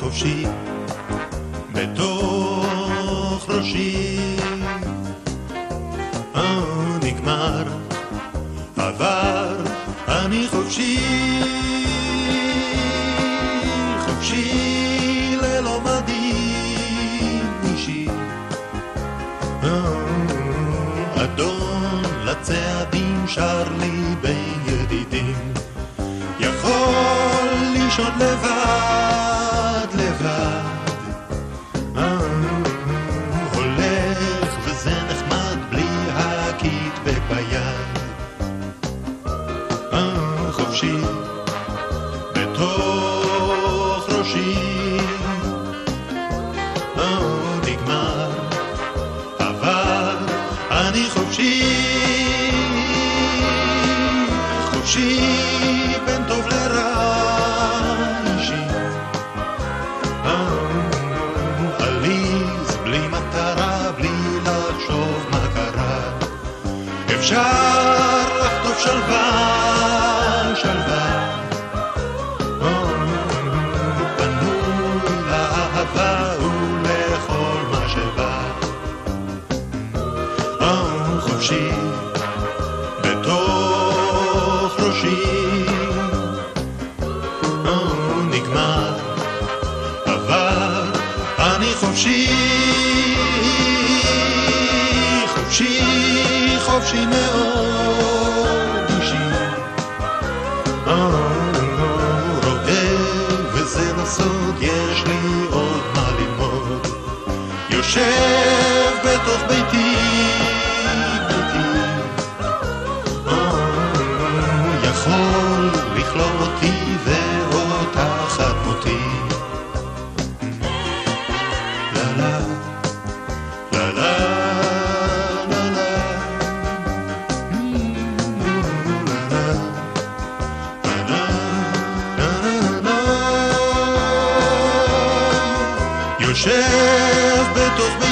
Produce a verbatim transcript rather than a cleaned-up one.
חופשי בתוך ראשי. אה, נגמר, עבר, אני חופשי, חופשי ללא מדים אישי. אדון לצעדים שר לי בין ידידים, יכול לישון לבד לבד. הולך וזה נחמד בלי הקיטבג ביד. חופשי בתוך ראשי. נגמר, עבר, אני חופשי, חופשי בין טוב לרע אישי. עליז בלי מטרה, בלי לחשוב מה קרה. אפשר לחטוף שלווה, שלווה. בנוי לאהבה ולכל מה שבא. חופשי בתוך ראשי. נגמר, עבר, אני חופשי, חופשי, חופשי מאוד אישי. רואה וזה לסוד, יש לי עוד מה ללמוד. יושב בתוך ביתי, יכול לכלוא אותי ואותך עד מותי. לה לה, לה לה, לה לה, לה לה, יושב בתוך ביתי